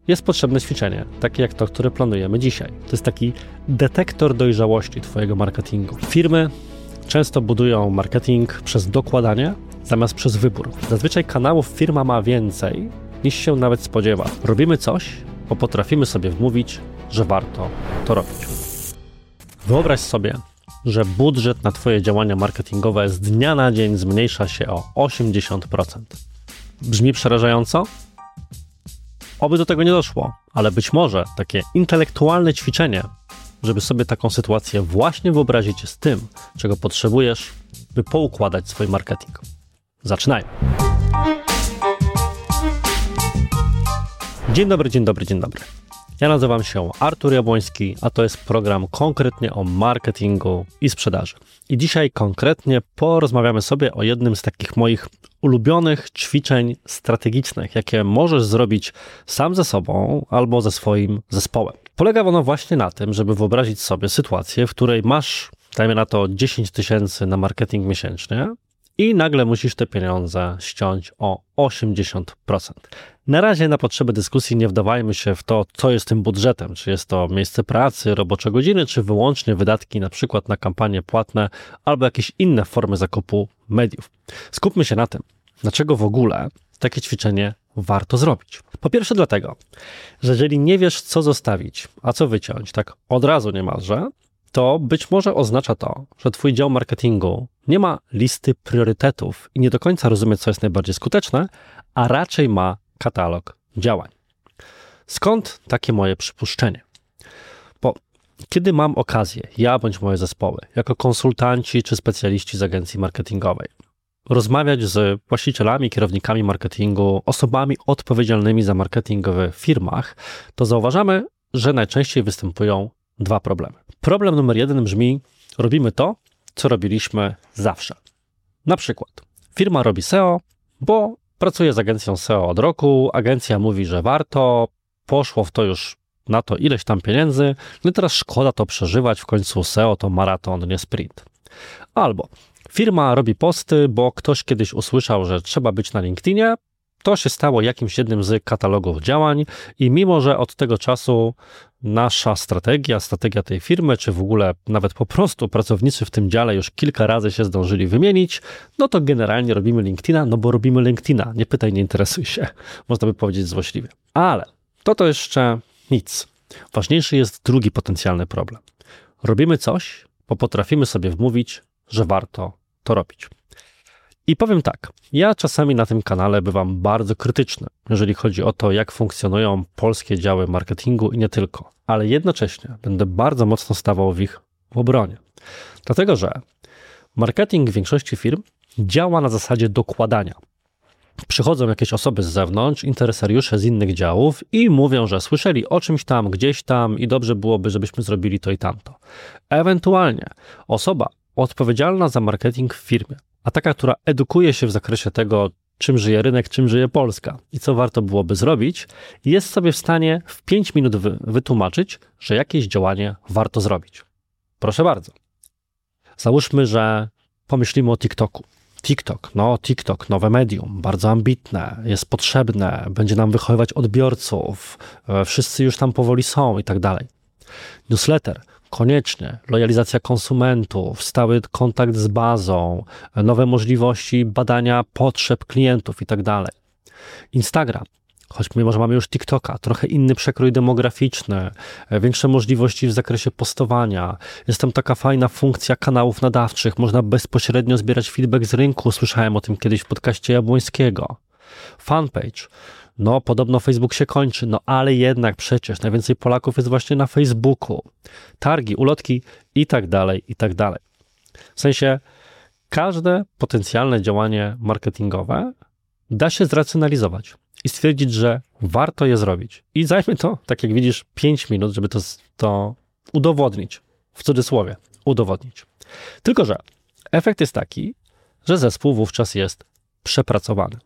jest potrzebne ćwiczenie, takie jak to, które planujemy dzisiaj. To jest taki detektor dojrzałości Twojego marketingu. Firmy często budują marketing przez dokładanie zamiast przez wybór. Zazwyczaj kanałów firma ma więcej, niż się nawet spodziewa. Robimy coś, bo potrafimy sobie wmówić, że warto to robić. Wyobraź sobie, że budżet na Twoje działania marketingowe z dnia na dzień zmniejsza się o 80%. Brzmi przerażająco? Oby do tego nie doszło, ale być może takie intelektualne ćwiczenie, żeby sobie taką sytuację właśnie wyobrazić, jest tym, czego potrzebujesz, by poukładać swój marketing. Zaczynajmy. Dzień dobry. Ja nazywam się Artur Jabłoński, a to jest program konkretnie o marketingu i sprzedaży. I dzisiaj konkretnie porozmawiamy sobie o jednym z takich moich ulubionych ćwiczeń strategicznych, jakie możesz zrobić sam ze sobą albo ze swoim zespołem. Polega ono właśnie na tym, żeby wyobrazić sobie sytuację, w której masz, dajmy na to 10 000 na marketing miesięcznie i nagle musisz te pieniądze ściąć o 80%. Na razie na potrzeby dyskusji nie wdawajmy się w to, co jest tym budżetem, czy jest to miejsce pracy, robocze godziny, czy wyłącznie wydatki na przykład na kampanie płatne albo jakieś inne formy zakupu mediów. Skupmy się na tym, dlaczego w ogóle takie ćwiczenie warto zrobić. Po pierwsze dlatego, że jeżeli nie wiesz, co zostawić, a co wyciąć, tak od razu niemalże, to być może oznacza to, że Twój dział marketingu nie ma listy priorytetów i nie do końca rozumie, co jest najbardziej skuteczne, a raczej ma katalog działań. Skąd takie moje przypuszczenie? Bo kiedy mam okazję, ja bądź moje zespoły, jako konsultanci czy specjaliści z agencji marketingowej, rozmawiać z właścicielami, kierownikami marketingu, osobami odpowiedzialnymi za marketing w firmach, to zauważamy, że najczęściej występują dwa problemy. Problem numer 1 brzmi: robimy to, co robiliśmy zawsze. Na przykład firma robi SEO, bo pracuje z agencją SEO od roku, agencja mówi, że warto, poszło w to już na to ileś tam pieniędzy, no i teraz szkoda to przeżywać, w końcu SEO to maraton, nie sprint. Albo firma robi posty, bo ktoś kiedyś usłyszał, że trzeba być na LinkedInie, to się stało jakimś jednym z katalogów działań i mimo, że od tego czasu nasza strategia tej firmy, czy w ogóle nawet po prostu pracownicy w tym dziale już kilka razy się zdążyli wymienić, no to generalnie robimy LinkedIna, no bo robimy LinkedIna, nie pytaj, nie interesuj się, można by powiedzieć złośliwie. Ale to jeszcze nic. Ważniejszy jest drugi potencjalny problem. Robimy coś, bo potrafimy sobie wmówić, że warto to robić. I powiem tak, ja czasami na tym kanale bywam bardzo krytyczny, jeżeli chodzi o to, jak funkcjonują polskie działy marketingu i nie tylko, ale jednocześnie będę bardzo mocno stawał w ich obronie. Dlatego, że marketing w większości firm działa na zasadzie dokładania. Przychodzą jakieś osoby z zewnątrz, interesariusze z innych działów i mówią, że słyszeli o czymś tam, gdzieś tam i dobrze byłoby, żebyśmy zrobili to i tamto. Ewentualnie osoba odpowiedzialna za marketing w firmie, a taka, która edukuje się w zakresie tego, czym żyje rynek, czym żyje Polska i co warto byłoby zrobić, jest sobie w stanie w 5 minut wytłumaczyć, że jakieś działanie warto zrobić. Proszę bardzo. Załóżmy, że pomyślimy o TikToku. TikTok, nowe medium, bardzo ambitne, jest potrzebne, będzie nam wychowywać odbiorców, wszyscy już tam powoli są i tak dalej. Newsletter. Koniecznie, lojalizacja konsumentów, stały kontakt z bazą, nowe możliwości badania potrzeb klientów i tak dalej. Instagram, choć mimo, że mamy już TikToka, trochę inny przekrój demograficzny, większe możliwości w zakresie postowania, jest tam taka fajna funkcja kanałów nadawczych, można bezpośrednio zbierać feedback z rynku, słyszałem o tym kiedyś w podcaście Jabłońskiego. Fanpage. No, podobno Facebook się kończy, no ale jednak przecież najwięcej Polaków jest właśnie na Facebooku. Targi, ulotki i tak dalej, i tak dalej. W sensie każde potencjalne działanie marketingowe da się zracjonalizować i stwierdzić, że warto je zrobić. I zajmie to, tak jak widzisz, 5 minut, żeby to udowodnić. W cudzysłowie, udowodnić. Tylko że efekt jest taki, że zespół wówczas jest przepracowany.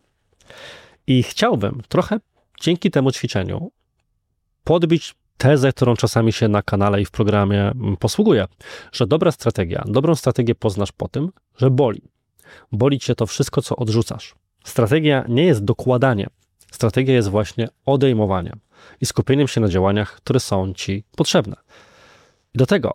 I chciałbym trochę dzięki temu ćwiczeniu podbić tezę, którą czasami się na kanale i w programie posługuje, że dobrą strategię poznasz po tym, że boli. Boli cię to wszystko, co odrzucasz. Strategia nie jest dokładaniem. Strategia jest właśnie odejmowaniem. i skupieniem się na działaniach, które są Ci potrzebne. I do tego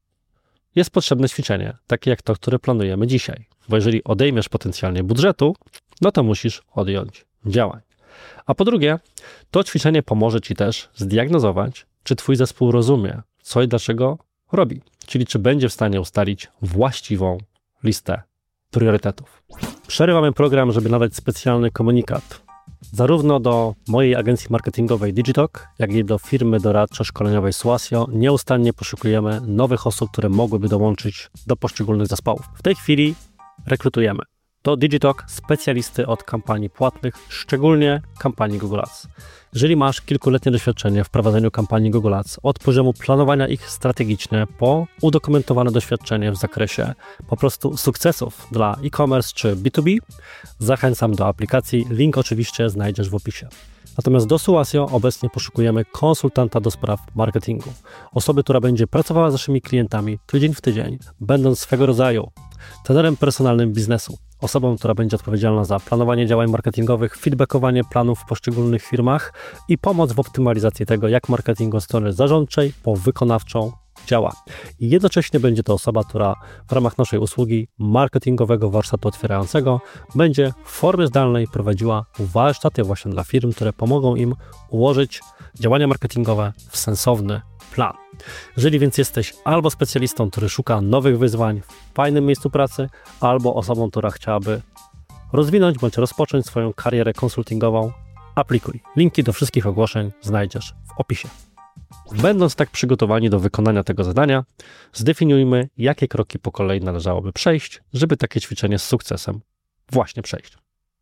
jest potrzebne ćwiczenie, takie jak to, które planujemy dzisiaj. Bo jeżeli odejmiesz potencjalnie budżetu, no to musisz odjąć działań. A po drugie, to ćwiczenie pomoże Ci też zdiagnozować, czy Twój zespół rozumie, co i dlaczego robi. Czyli czy będzie w stanie ustalić właściwą listę priorytetów. Przerywamy program, żeby nadać specjalny komunikat. Zarówno do mojej agencji marketingowej Digitalk, jak i do firmy doradczo-szkoleniowej Suasio nieustannie poszukujemy nowych osób, które mogłyby dołączyć do poszczególnych zespołów. W tej chwili rekrutujemy do Digitalk specjalisty od kampanii płatnych, szczególnie kampanii Google Ads. Jeżeli masz kilkuletnie doświadczenie w prowadzeniu kampanii Google Ads, od poziomu planowania ich strategicznie po udokumentowane doświadczenie w zakresie po prostu sukcesów dla e-commerce czy B2B, zachęcam do aplikacji. Link oczywiście znajdziesz w opisie. Natomiast do Suasio obecnie poszukujemy konsultanta do spraw marketingu. Osoby, która będzie pracowała z naszymi klientami tydzień w tydzień, będąc swego rodzaju trenerem personalnym biznesu. Osobą, która będzie odpowiedzialna za planowanie działań marketingowych, feedbackowanie planów w poszczególnych firmach i pomoc w optymalizacji tego, jak marketing od strony zarządczej po wykonawczą działa. I jednocześnie będzie to osoba, która w ramach naszej usługi marketingowego warsztatu otwierającego będzie w formie zdalnej prowadziła warsztaty właśnie dla firm, które pomogą im ułożyć działania marketingowe w sensowny plan. Jeżeli więc jesteś albo specjalistą, który szuka nowych wyzwań w fajnym miejscu pracy, albo osobą, która chciałaby rozwinąć bądź rozpocząć swoją karierę konsultingową, aplikuj. Linki do wszystkich ogłoszeń znajdziesz w opisie. Będąc tak przygotowani do wykonania tego zadania, zdefiniujmy, jakie kroki po kolei należałoby przejść, żeby takie ćwiczenie z sukcesem właśnie przejść.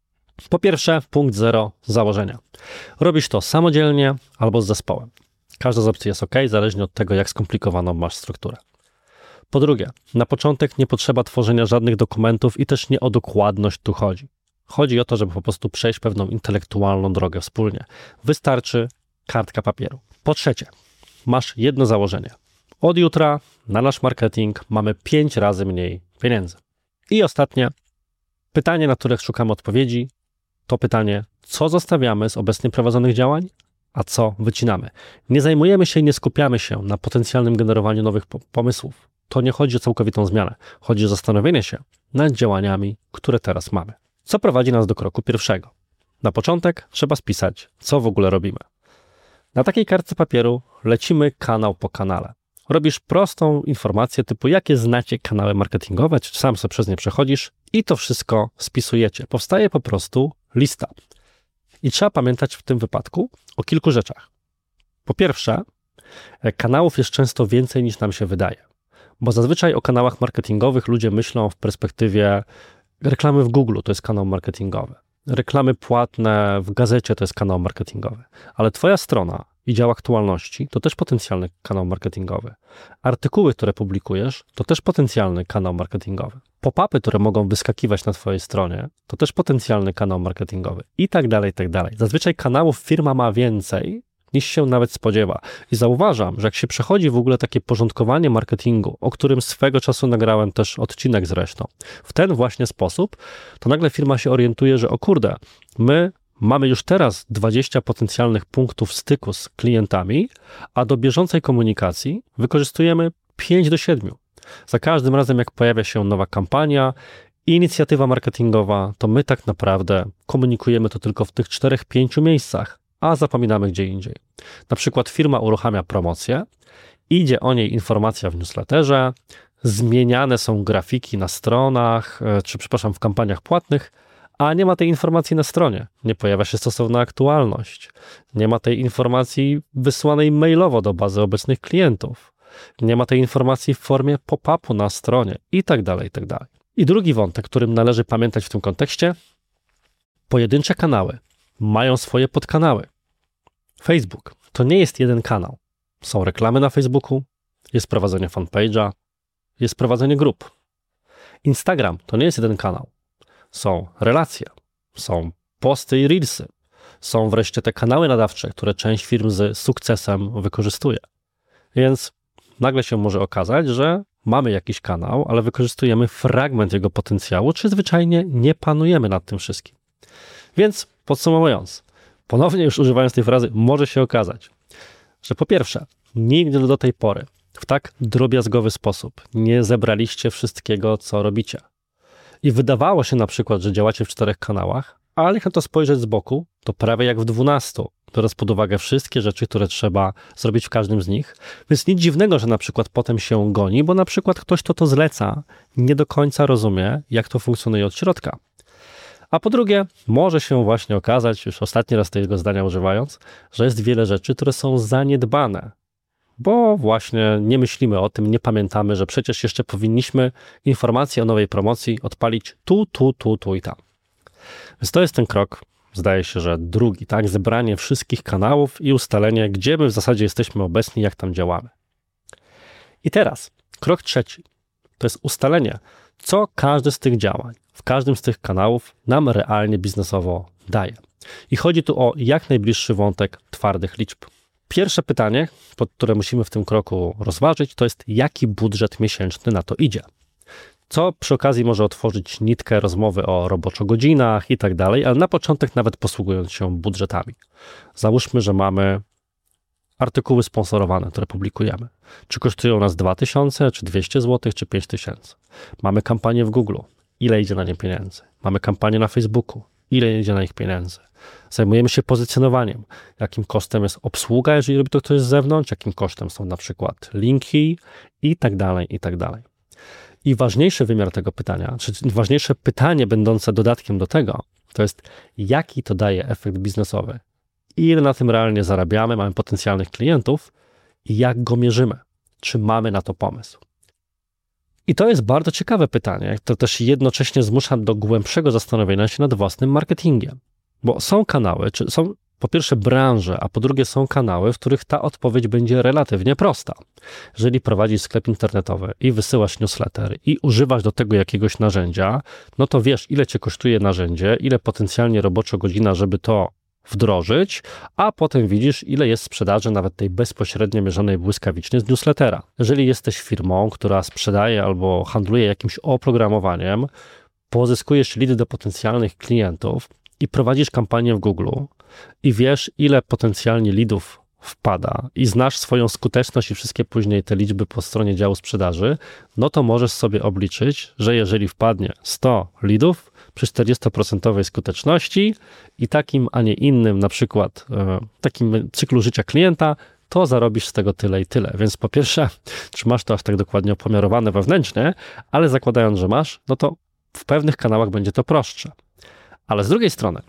Po pierwsze, punkt 0 założenia. Robisz to samodzielnie albo z zespołem. Każda z opcji jest ok, zależnie od tego, jak skomplikowaną masz strukturę. Po drugie, na początek nie potrzeba tworzenia żadnych dokumentów i też nie o dokładność tu chodzi. Chodzi o to, żeby po prostu przejść pewną intelektualną drogę wspólnie. Wystarczy kartka papieru. Po trzecie, masz jedno założenie. Od jutra na nasz marketing mamy 5 razy mniej pieniędzy. I ostatnie, pytanie, na które szukamy odpowiedzi, to pytanie, co zostawiamy z obecnie prowadzonych działań, a co wycinamy. Nie zajmujemy się i nie skupiamy się na potencjalnym generowaniu nowych pomysłów. To nie chodzi o całkowitą zmianę. Chodzi o zastanowienie się nad działaniami, które teraz mamy. Co prowadzi nas do kroku pierwszego. Na początek trzeba spisać, co w ogóle robimy. Na takiej kartce papieru lecimy kanał po kanale. Robisz prostą informację typu, jakie znacie kanały marketingowe, czy sam sobie przez nie przechodzisz i to wszystko spisujecie. Powstaje po prostu lista. I trzeba pamiętać w tym wypadku o kilku rzeczach. Po pierwsze, kanałów jest często więcej niż nam się wydaje, bo zazwyczaj o kanałach marketingowych ludzie myślą w perspektywie reklamy w Google, to jest kanał marketingowy. Reklamy płatne w gazecie to jest kanał marketingowy, ale Twoja strona i dział aktualności to też potencjalny kanał marketingowy. Artykuły, które publikujesz, to też potencjalny kanał marketingowy. Pop-upy, które mogą wyskakiwać na Twojej stronie, to też potencjalny kanał marketingowy i tak dalej, i tak dalej. Zazwyczaj kanałów firma ma więcej niż się nawet spodziewa. I zauważam, że jak się przechodzi w ogóle takie porządkowanie marketingu, o którym swego czasu nagrałem też odcinek zresztą, w ten właśnie sposób, to nagle firma się orientuje, że o kurde, my mamy już teraz 20 potencjalnych punktów styku z klientami, a do bieżącej komunikacji wykorzystujemy 5 do 7. Za każdym razem, jak pojawia się nowa kampania, inicjatywa marketingowa, to my tak naprawdę komunikujemy to tylko w tych 4-5 miejscach, a zapominamy gdzie indziej. Na przykład firma uruchamia promocję, idzie o niej informacja w newsletterze, zmieniane są grafiki na stronach, w kampaniach płatnych, a nie ma tej informacji na stronie. Nie pojawia się stosowna aktualność. Nie ma tej informacji wysłanej mailowo do bazy obecnych klientów. Nie ma tej informacji w formie pop-upu na stronie i tak dalej, i tak dalej. I drugi wątek, którym należy pamiętać w tym kontekście, pojedyncze kanały mają swoje podkanały. Facebook to nie jest jeden kanał. Są reklamy na Facebooku, jest prowadzenie fanpage'a, jest prowadzenie grup. Instagram to nie jest jeden kanał. Są relacje, są posty i reelsy, są wreszcie te kanały nadawcze, które część firm z sukcesem wykorzystuje. Więc nagle się może okazać, że mamy jakiś kanał, ale wykorzystujemy fragment jego potencjału, czy zwyczajnie nie panujemy nad tym wszystkim. Więc podsumowując, Ponownie już używając tej frazy, może się okazać, że po pierwsze, nigdy do tej pory w tak drobiazgowy sposób nie zebraliście wszystkiego, co robicie. I wydawało się na przykład, że działacie w 4 kanałach, ale jak na to spojrzeć z boku, to prawie jak w 12, biorąc pod uwagę wszystkie rzeczy, które trzeba zrobić w każdym z nich. Więc nic dziwnego, że na przykład potem się goni, bo na przykład ktoś, kto to zleca, nie do końca rozumie, jak to funkcjonuje od środka. A po drugie, może się właśnie okazać, już ostatni raz tego zdania używając, że jest wiele rzeczy, które są zaniedbane, bo właśnie nie myślimy o tym, nie pamiętamy, że przecież jeszcze powinniśmy informacje o nowej promocji odpalić tu i tam. Więc to jest ten krok, zdaje się, że drugi, tak? Zebranie wszystkich kanałów i ustalenie, gdzie my w zasadzie jesteśmy obecni, jak tam działamy. I teraz krok trzeci, to jest ustalenie, co każdy z tych działań, w każdym z tych kanałów nam realnie biznesowo daje. I chodzi tu o jak najbliższy wątek twardych liczb. Pierwsze pytanie, które musimy w tym kroku rozważyć, to jest jaki budżet miesięczny na to idzie. Co przy okazji może otworzyć nitkę rozmowy o roboczo-godzinach i tak dalej, ale na początek nawet posługując się budżetami. Załóżmy, że mamy artykuły sponsorowane, które publikujemy. Czy kosztują nas 2000, czy 200 zł, czy 5000. Mamy kampanię w Google. Ile idzie na nie pieniędzy? Mamy kampanię na Facebooku. Ile idzie na ich pieniędzy? Zajmujemy się pozycjonowaniem. Jakim kosztem jest obsługa, jeżeli robi to ktoś z zewnątrz? Jakim kosztem są na przykład linki? I tak dalej, i tak dalej. I ważniejszy wymiar tego pytania, czy ważniejsze pytanie będące dodatkiem do tego, to jest jaki to daje efekt biznesowy. Ile na tym realnie zarabiamy, mamy potencjalnych klientów i jak go mierzymy. Czy mamy na to pomysł? I to jest bardzo ciekawe pytanie, które też jednocześnie zmusza do głębszego zastanowienia się nad własnym marketingiem. Bo są kanały, czy są po pierwsze branże, a po drugie są kanały, w których ta odpowiedź będzie relatywnie prosta. Jeżeli prowadzisz sklep internetowy i wysyłasz newsletter i używasz do tego jakiegoś narzędzia, no to wiesz, ile cię kosztuje narzędzie, ile potencjalnie roboczo godzina, żeby to wdrożyć, a potem widzisz, ile jest sprzedaży nawet tej bezpośrednio mierzonej błyskawicznie z newslettera. Jeżeli jesteś firmą, która sprzedaje albo handluje jakimś oprogramowaniem, pozyskujesz leady do potencjalnych klientów i prowadzisz kampanię w Google i wiesz, ile potencjalnie leadów wpada i znasz swoją skuteczność i wszystkie później te liczby po stronie działu sprzedaży, no to możesz sobie obliczyć, że jeżeli wpadnie 100 leadów przy 40% skuteczności i takim, a nie innym, na przykład takim cyklu życia klienta, to zarobisz z tego tyle i tyle. Więc po pierwsze, czy masz to aż tak dokładnie opomiarowane wewnętrznie, ale zakładając, że masz, no to w pewnych kanałach będzie to prostsze. Ale z drugiej strony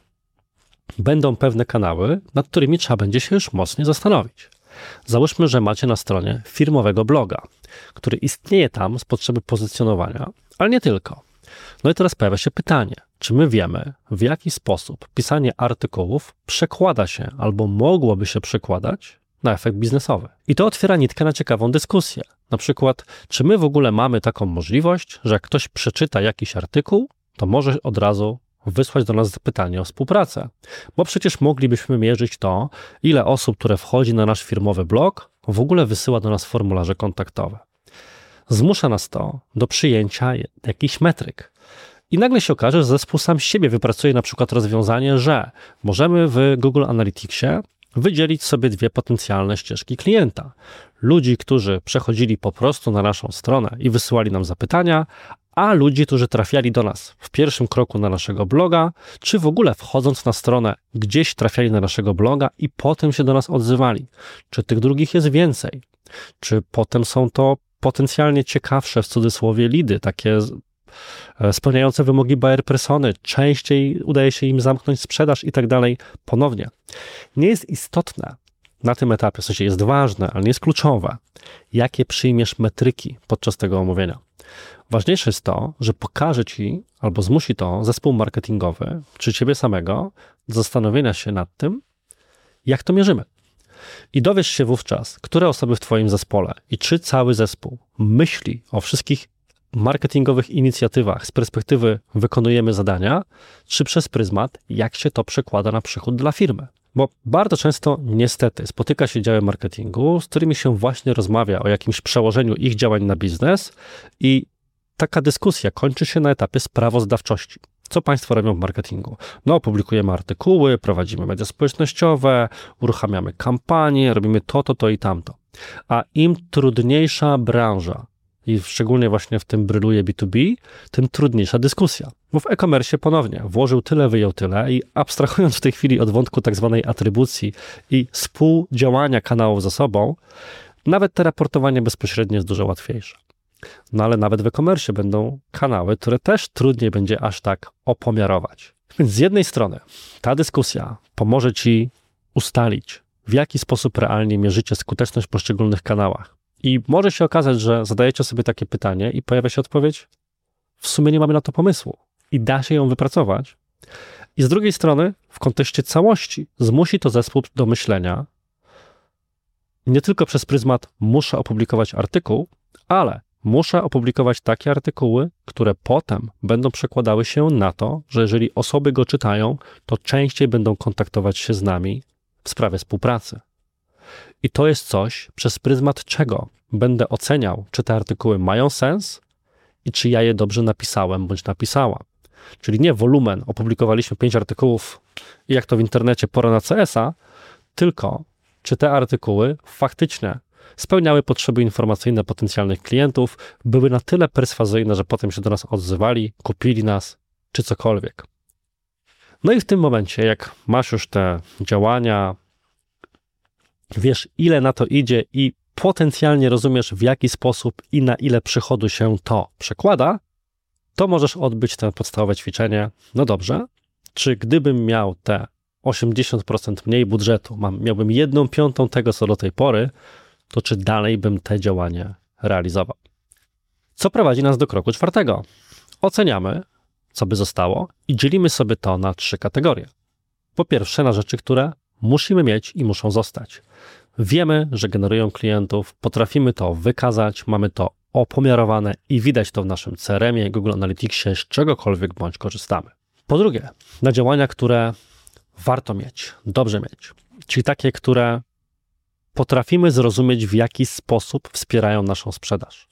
będą pewne kanały, nad którymi trzeba będzie się już mocniej zastanowić. Załóżmy, że macie na stronie firmowego bloga, który istnieje tam z potrzeby pozycjonowania, ale nie tylko. No i teraz pojawia się pytanie, czy my wiemy, w jaki sposób pisanie artykułów przekłada się albo mogłoby się przekładać na efekt biznesowy. I to otwiera nitkę na ciekawą dyskusję. Na przykład, czy my w ogóle mamy taką możliwość, że jak ktoś przeczyta jakiś artykuł, to może od razu wysłać do nas pytanie o współpracę. Bo przecież moglibyśmy mierzyć to, ile osób, które wchodzi na nasz firmowy blog, w ogóle wysyła do nas formularze kontaktowe. Zmusza nas to do przyjęcia jakichś metryk. I nagle się okaże, że zespół sam z siebie wypracuje na przykład rozwiązanie, że możemy w Google Analyticsie wydzielić sobie 2 potencjalne ścieżki klienta. Ludzi, którzy przechodzili po prostu na naszą stronę i wysyłali nam zapytania, a ludzi, którzy trafiali do nas w pierwszym kroku na naszego bloga, czy w ogóle wchodząc na stronę gdzieś trafiali na naszego bloga i potem się do nas odzywali. Czy tych drugich jest więcej? Czy potem są to potencjalnie ciekawsze, w cudzysłowie, leady, takie spełniające wymogi buyer persony, częściej udaje się im zamknąć sprzedaż i tak dalej. Ponownie, nie jest istotne na tym etapie, w sensie jest ważne, ale nie jest kluczowe, jakie przyjmiesz metryki podczas tego omówienia. Ważniejsze jest to, że pokaże ci albo zmusi to zespół marketingowy, czy ciebie samego, do zastanowienia się nad tym, jak to mierzymy. I dowiesz się wówczas, które osoby w twoim zespole i czy cały zespół myśli o wszystkich marketingowych inicjatywach z perspektywy wykonujemy zadania, czy przez pryzmat, jak się to przekłada na przychód dla firmy. Bo bardzo często niestety spotyka się działy marketingu, z którymi się właśnie rozmawia o jakimś przełożeniu ich działań na biznes i taka dyskusja kończy się na etapie sprawozdawczości. Co Państwo robią w marketingu? No, publikujemy artykuły, prowadzimy media społecznościowe, uruchamiamy kampanie, robimy to i tamto. A im trudniejsza branża, i szczególnie właśnie w tym bryluje B2B, tym trudniejsza dyskusja. Bo w e-commerce ponownie włożył tyle, wyjął tyle i abstrahując w tej chwili od wątku tak zwanej atrybucji i współdziałania kanałów ze sobą, nawet te raportowanie bezpośrednie jest dużo łatwiejsze. No ale nawet w e-commerce będą kanały, które też trudniej będzie aż tak opomiarować. Więc z jednej strony ta dyskusja pomoże Ci ustalić, w jaki sposób realnie mierzycie skuteczność w poszczególnych kanałach. I może się okazać, że zadajecie sobie takie pytanie i pojawia się odpowiedź, w sumie nie mamy na to pomysłu i da się ją wypracować. I z drugiej strony w kontekście całości zmusi to zespół do myślenia nie tylko przez pryzmat muszę opublikować artykuł, ale muszę opublikować takie artykuły, które potem będą przekładały się na to, że jeżeli osoby go czytają, to częściej będą kontaktować się z nami w sprawie współpracy. I to jest coś, przez pryzmat czego będę oceniał, czy te artykuły mają sens i czy ja je dobrze napisałem bądź napisałam. Czyli nie wolumen, opublikowaliśmy 5 artykułów i jak to w internecie pora na CS-a, tylko czy te artykuły faktycznie spełniały potrzeby informacyjne potencjalnych klientów, były na tyle perswazyjne, że potem się do nas odzywali, kupili nas, czy cokolwiek. No i w tym momencie, jak masz już te działania, wiesz, ile na to idzie i potencjalnie rozumiesz, w jaki sposób i na ile przychodu się to przekłada, to możesz odbyć te podstawowe ćwiczenie. No dobrze, czy gdybym miał te 80% mniej budżetu, miałbym 1/5 tego, co do tej pory, to czy dalej bym te działania realizował? Co prowadzi nas do kroku 4. Oceniamy, co by zostało i dzielimy sobie to na 3 kategorie. Po pierwsze, na rzeczy, które musimy mieć i muszą zostać. Wiemy, że generują klientów, potrafimy to wykazać, mamy to opomiarowane i widać to w naszym CRM-ie, Google Analyticsie, z czegokolwiek bądź korzystamy. Po drugie, na działania, które warto mieć, dobrze mieć, czyli takie, które potrafimy zrozumieć, w jaki sposób wspierają naszą sprzedaż.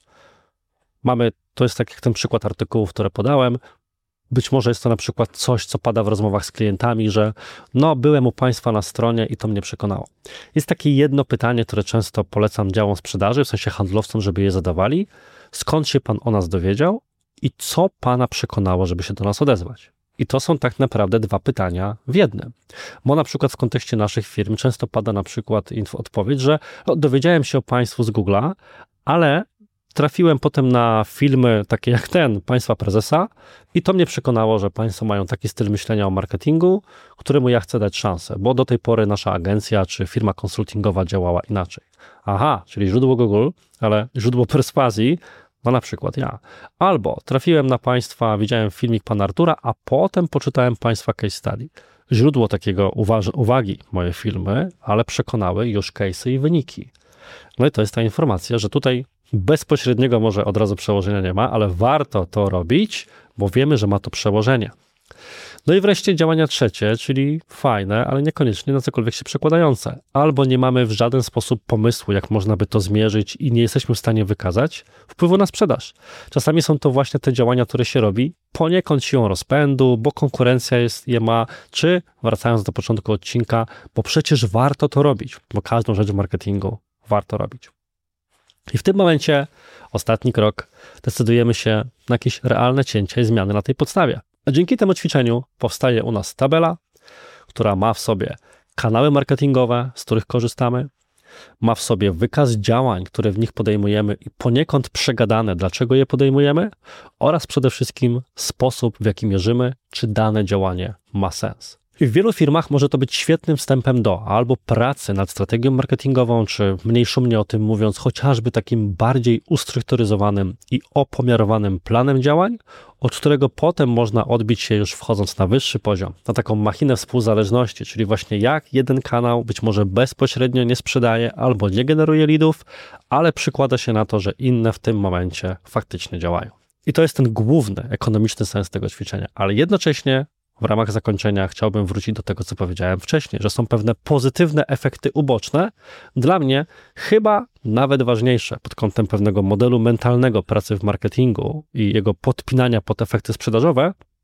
To jest tak jak ten przykład artykułów, które podałem, być może jest to na przykład coś, co pada w rozmowach z klientami, że no byłem u Państwa na stronie i to mnie przekonało. Jest takie jedno pytanie, które często polecam działom sprzedaży, w sensie handlowcom, żeby je zadawali. Skąd się Pan o nas dowiedział i co Pana przekonało, żeby się do nas odezwać? I to są tak naprawdę 2 pytania w jednym. Bo na przykład w kontekście naszych firm często pada na przykład odpowiedź, że dowiedziałem się o Państwu z Google'a, ale trafiłem potem na filmy takie jak ten Państwa Prezesa i to mnie przekonało, że Państwo mają taki styl myślenia o marketingu, któremu ja chcę dać szansę, bo do tej pory nasza agencja czy firma konsultingowa działała inaczej. Aha, czyli źródło Google, ale źródło perswazji, no na przykład ja. Albo trafiłem na Państwa, widziałem filmik Pana Artura, a potem poczytałem Państwa case study. Źródło takiego uwagi moje filmy, ale przekonały już case'y i wyniki. No i to jest ta informacja, że tutaj bezpośredniego może od razu przełożenia nie ma, ale warto to robić, bo wiemy, że ma to przełożenie. No i wreszcie działania 3, czyli fajne, ale niekoniecznie na cokolwiek się przekładające. Albo nie mamy w żaden sposób pomysłu, jak można by to zmierzyć i nie jesteśmy w stanie wykazać wpływu na sprzedaż. Czasami są to właśnie te działania, które się robi poniekąd siłą rozpędu, bo konkurencja je ma, czy wracając do początku odcinka, bo przecież warto to robić, bo każdą rzecz w marketingu warto robić. I w tym momencie, ostatni krok, decydujemy się na jakieś realne cięcie i zmiany na tej podstawie. A dzięki temu ćwiczeniu powstaje u nas tabela, która ma w sobie kanały marketingowe, z których korzystamy, ma w sobie wykaz działań, które w nich podejmujemy i poniekąd przegadane, dlaczego je podejmujemy oraz przede wszystkim sposób, w jaki mierzymy, czy dane działanie ma sens. I w wielu firmach może to być świetnym wstępem do albo pracy nad strategią marketingową, czy mniej szumnie o tym mówiąc, chociażby takim bardziej ustrukturyzowanym i opomiarowanym planem działań, od którego potem można odbić się już wchodząc na wyższy poziom, na taką machinę współzależności, czyli właśnie jak jeden kanał być może bezpośrednio nie sprzedaje albo nie generuje leadów, ale przykłada się na to, że inne w tym momencie faktycznie działają. I to jest ten główny ekonomiczny sens tego ćwiczenia, ale jednocześnie w ramach zakończenia chciałbym wrócić do tego, co powiedziałem wcześniej, że są pewne pozytywne efekty uboczne, dla mnie chyba nawet ważniejsze pod kątem pewnego modelu mentalnego pracy w marketingu i jego podpinania pod efekty sprzedażowe,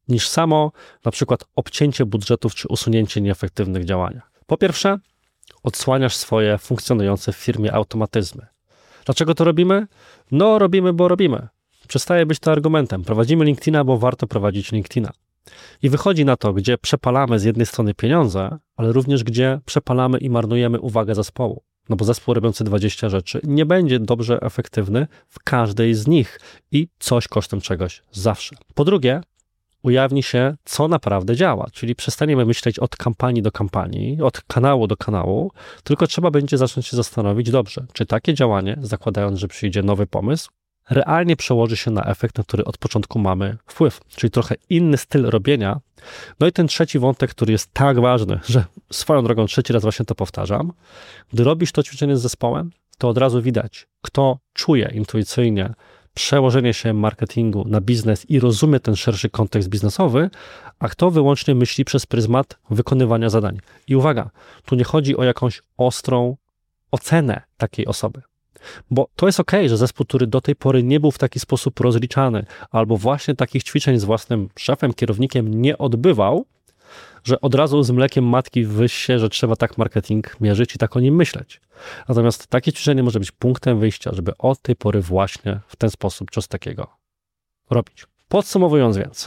niż samo na przykład obcięcie budżetów czy usunięcie nieefektywnych działań. Po pierwsze, odsłaniasz swoje funkcjonujące w firmie automatyzmy. Dlaczego to robimy? No robimy, bo robimy. Przestaje być to argumentem. Prowadzimy LinkedIna, bo warto prowadzić LinkedIna. I wychodzi na to, gdzie przepalamy z jednej strony pieniądze, ale również gdzie przepalamy i marnujemy uwagę zespołu. No bo zespół robiący 20 rzeczy nie będzie dobrze efektywny w każdej z nich i coś kosztem czegoś zawsze. Po drugie, ujawni się, co naprawdę działa, czyli przestaniemy myśleć od kampanii do kampanii, od kanału do kanału, tylko trzeba będzie zacząć się zastanowić, dobrze, czy takie działanie, zakładając, że przyjdzie nowy pomysł, realnie przełoży się na efekt, na który od początku mamy wpływ, czyli trochę inny styl robienia. No i ten trzeci wątek, który jest tak ważny, że swoją drogą trzeci raz właśnie to powtarzam, gdy robisz to ćwiczenie z zespołem, to od razu widać, kto czuje intuicyjnie przełożenie się marketingu na biznes i rozumie ten szerszy kontekst biznesowy, a kto wyłącznie myśli przez pryzmat wykonywania zadań. I uwaga, tu nie chodzi o jakąś ostrą ocenę takiej osoby. Bo to jest okej, że zespół, który do tej pory nie był w taki sposób rozliczany, albo właśnie takich ćwiczeń z własnym szefem, kierownikiem nie odbywał, że od razu z mlekiem matki wyjść się, że trzeba tak marketing mierzyć i tak o nim myśleć. Natomiast takie ćwiczenie może być punktem wyjścia, żeby od tej pory właśnie w ten sposób coś takiego robić. Podsumowując więc,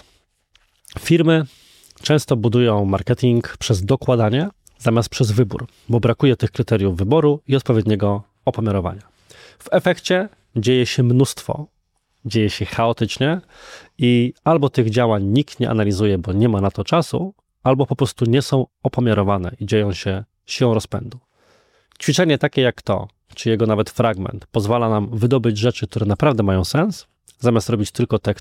firmy często budują marketing przez dokładanie zamiast przez wybór, bo brakuje tych kryteriów wyboru i odpowiedniego opomiarowania. W efekcie dzieje się mnóstwo, dzieje się chaotycznie i albo tych działań nikt nie analizuje, bo nie ma na to czasu, albo po prostu nie są opomiarowane i dzieją się siłą rozpędu. Ćwiczenie takie jak to, czy jego nawet fragment, pozwala nam wydobyć rzeczy, które naprawdę mają sens, zamiast robić tylko te,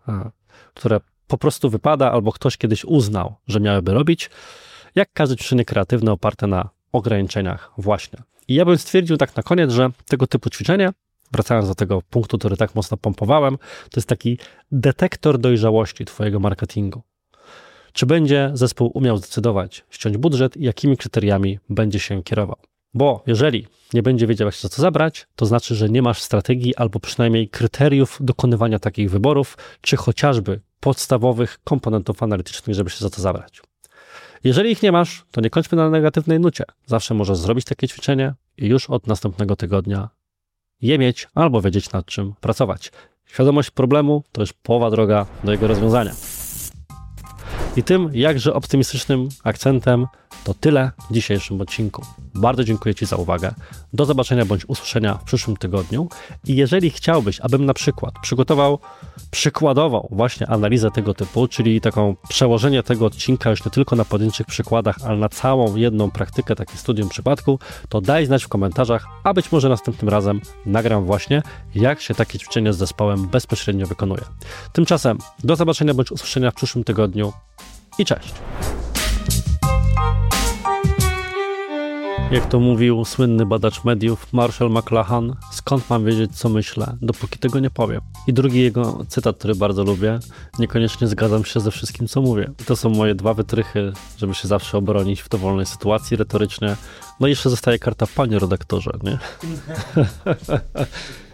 które po prostu wypada albo ktoś kiedyś uznał, że miałyby robić, jak każde ćwiczenie kreatywne oparte na ograniczeniach właśnie. I ja bym stwierdził tak na koniec, że tego typu ćwiczenie, wracając do tego punktu, który tak mocno pompowałem, to jest taki detektor dojrzałości twojego marketingu. Czy będzie zespół umiał zdecydować, ściąć budżet i jakimi kryteriami będzie się kierował. Bo jeżeli nie będzie wiedział, jak się za to zabrać, to znaczy, że nie masz strategii albo przynajmniej kryteriów dokonywania takich wyborów, czy chociażby podstawowych komponentów analitycznych, żeby się za to zabrać. Jeżeli ich nie masz, to nie kończmy na negatywnej nucie. Zawsze możesz zrobić takie ćwiczenie i już od następnego tygodnia je mieć albo wiedzieć, nad czym pracować. Świadomość problemu to już połowa droga do jego rozwiązania. I tym jakże optymistycznym akcentem to tyle w dzisiejszym odcinku. Bardzo dziękuję Ci za uwagę. Do zobaczenia bądź usłyszenia w przyszłym tygodniu. I jeżeli chciałbyś, abym na przykład przygotował przykładową właśnie analizę tego typu, czyli taką przełożenie tego odcinka już nie tylko na pojedynczych przykładach, ale na całą jedną praktykę, takie studium przypadku, to daj znać w komentarzach, a być może następnym razem nagram właśnie, jak się takie ćwiczenie z zespołem bezpośrednio wykonuje. Tymczasem do zobaczenia bądź usłyszenia w przyszłym tygodniu i cześć! Jak to mówił słynny badacz mediów Marshall McLuhan, skąd mam wiedzieć, co myślę, dopóki tego nie powiem. I drugi jego cytat, który bardzo lubię, niekoniecznie zgadzam się ze wszystkim, co mówię. I to są moje dwa wytrychy, żeby się zawsze obronić w dowolnej sytuacji retorycznie. No i jeszcze zostaje karta, panie redaktorze, nie?